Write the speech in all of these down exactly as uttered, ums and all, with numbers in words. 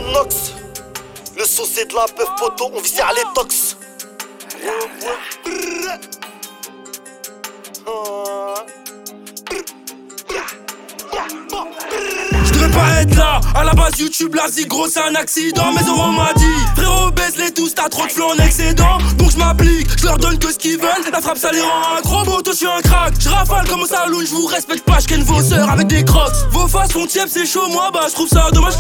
monox. Le son c'est de la peuf poteau, on visère les tox. Je devrais pas être là, à la base YouTube, la zig gros c'est un accident. Mais Zoro m'a dit, frérot baisse-les tous, t'as trop de flow en excédent. Donc je m'applique, je leur donne que ce qu'ils veulent. La frappe ça les rend un gros moto, je suis un crack. Je rafale comme au saloon, je vous respecte pas, je ken vos sœurs avec des crocs. Vos faces font tiep, c'est chaud, moi bah je trouve ça dommage.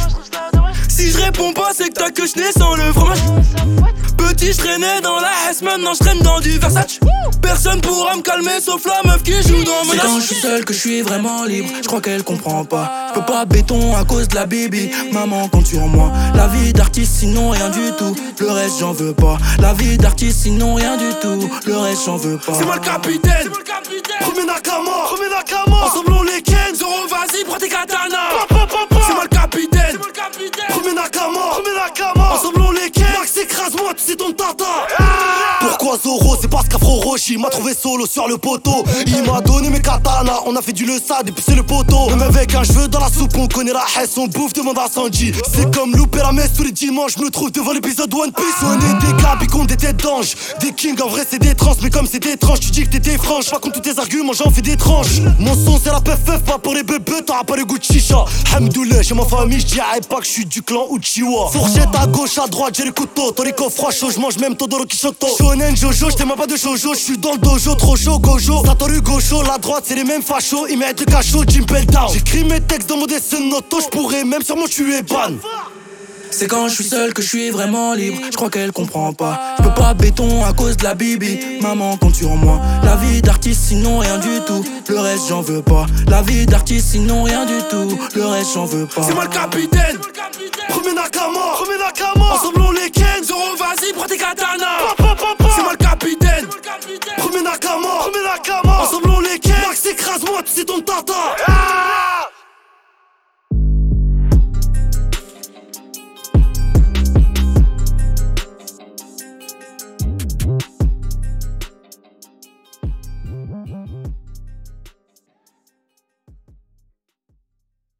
Si je réponds pas, c'est que t'as que je n'ai sans le fromage. Petit, je traînais dans la S, maintenant je traîne dans du Versace. Personne pourra me calmer sauf la meuf qui joue dans Menace. C'est quand je suis seul que je suis vraiment libre, je crois qu'elle comprend pas. Je peux pas béton à cause de la baby. Maman compte sur moi. La vie d'artiste sinon rien du tout. Le reste j'en veux pas. La vie d'artiste sinon rien du tout. Le reste j'en veux pas. C'est moi le capitaine. Premier Nakama, premier Nakama. Ensemble on les ken. Zoro vas-y prends tes katanas. Pa, pa, pa, pa. C'est moi le capitaine. Premier Nakama, premier Nakama. Ensemble on les ken. Max écrase-moi, tu sais ton tata. Pourquoi Zoro? C'est parce qu'Afro Roshi m'a trouvé solo sur le poteau. Il m'a donné mes katanas, on a fait du le sad et puis c'est le poteau. Même avec un cheveu dans la soupe, on connaît la hesse, on bouffe, demande à Sanji. C'est comme louper la messe tous les dimanches, je me trouve devant l'épisode One Piece. On est des gars, qu'on des têtes d'ange. Des kings, en vrai c'est des trans, mais comme c'est étrange, tu dis que t'étais franche. Pas contre tous tes arguments, j'en fais des tranches. Mon son c'est la P F F, pas pour les bébés, t'auras pas le goût de chicha. Hamdoullah, chez ma famille, j'dirais pas que je suis du clan Uchiwa. Fourchette à gauche, à droite, j'ai le couteau. Toriko froid chaud, j'mange même Todoro Kishoto. Shonen Jojo, j't'aime pas de shoujo, j'suis dans le dojo, trop chaud, gojo. Satoru Gosho, la droite c'est les mêmes fachos, ils mettent le cachot, Jim Down. J'écris mes textes dans mon dessin auto, j'pourrais même sûrement tuer ban. C'est quand je suis seul que je suis vraiment libre, je crois qu'elle comprend pas. Je peux pas béton à cause de la bibi. Maman compte sur moi. La vie d'artiste sinon rien du tout. Le reste j'en veux pas. La vie d'artiste sinon rien du tout. Le reste j'en veux pas. C'est moi le capitaine. Premier Nakama, premier Nakama. Ensemble on les ken. Zoro vas-y prends tes katanas. Pa, pa, pa, pa. C'est moi le capitaine. Premier Nakama, premier Nakama. Ensemble on les ken. Max écrase-moi, tu sais ton tata.